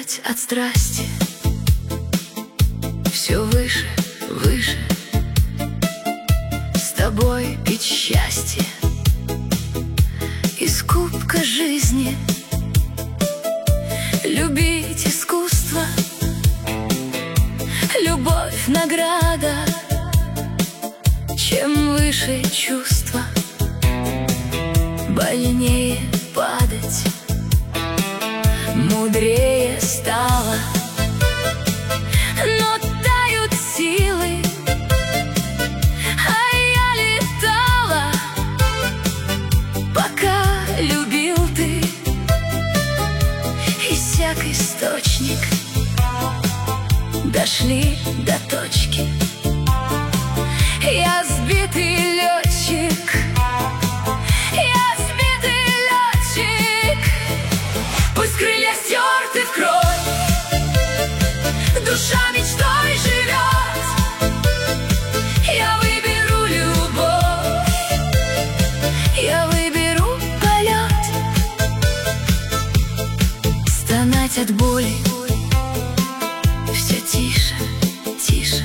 взлетать от страсти все выше, выше, с тобой пить счастье из кубка жизни, любить искусство, любовь награда. Чем выше чувства, больнее падать, мудрее стало. Но тают силы, а я летала, пока любил ты. Иссяк источник, дошли до точки. Я сбитый летчик, я сбитый летчик. Пусть крылья стерты в кровь, душа мечтой живет. Я выберу любовь, я выберу полет. Стонать от боли все тише, тише.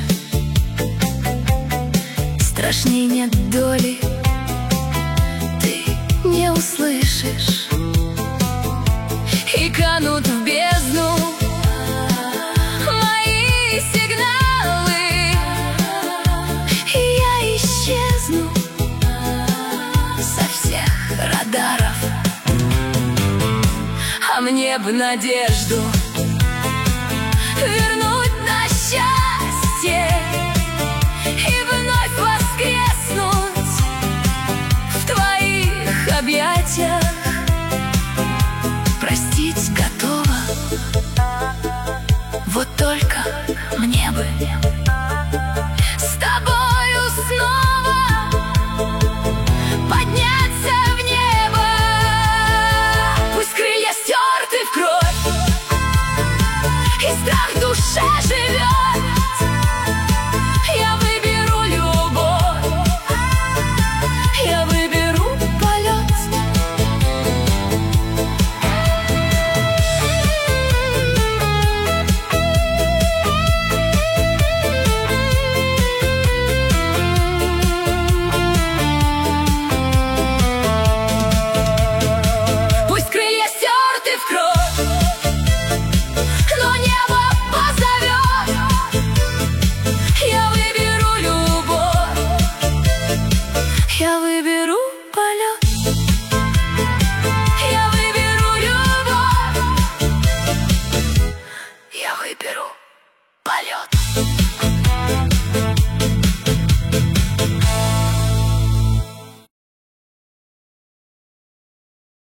Страшней нет доли, ты не услышишь. И канут в бездну мои сигналы, и я исчезну со всех радаров. А мне б надежду вернуть на счастье и вновь воскреснуть в твоих объятиях.